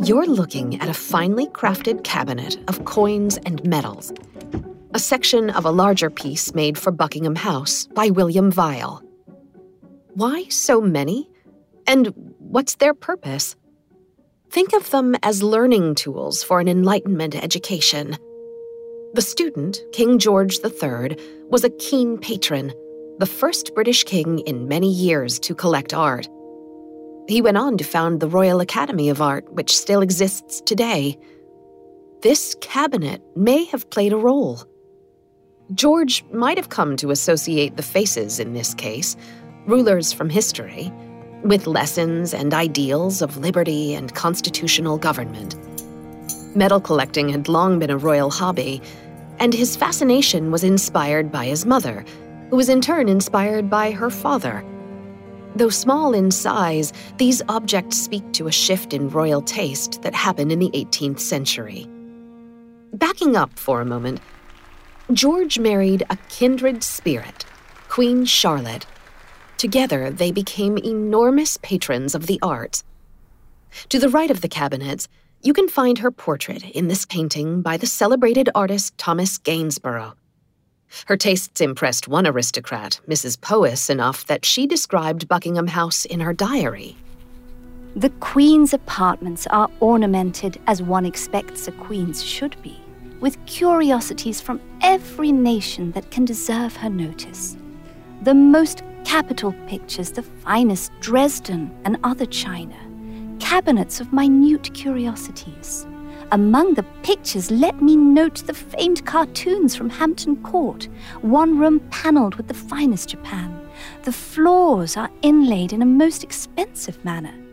You're looking at a finely crafted cabinet of coins and medals, a section of a larger piece made for Buckingham House by William Weil. Why so many? And what's their purpose? Think of them as learning tools for an Enlightenment education. The student, King George III, was a keen patron, the first British king in many years to collect art. He went on to found the Royal Academy of Art, which still exists today. This cabinet may have played a role. George might have come to associate the faces in this case, rulers from history, with lessons and ideals of liberty and constitutional government. Medal collecting had long been a royal hobby, and his fascination was inspired by his mother, who was in turn inspired by her father. Though small in size, these objects speak to a shift in royal taste that happened in the 18th century. Backing up for a moment, George married a kindred spirit, Queen Charlotte. Together, they became enormous patrons of the arts. To the right of the cabinets, you can find her portrait in this painting by the celebrated artist Thomas Gainsborough. Her tastes impressed one aristocrat, Mrs. Powys, enough that she described Buckingham House in her diary. The Queen's apartments are ornamented as one expects a queen's should be, with curiosities from every nation that can deserve her notice. The most capital pictures, the finest Dresden and other china, cabinets of minute curiosities. Among the pictures, let me note the famed cartoons from Hampton Court, one room panelled with the finest Japan. The floors are inlaid in a most expensive manner,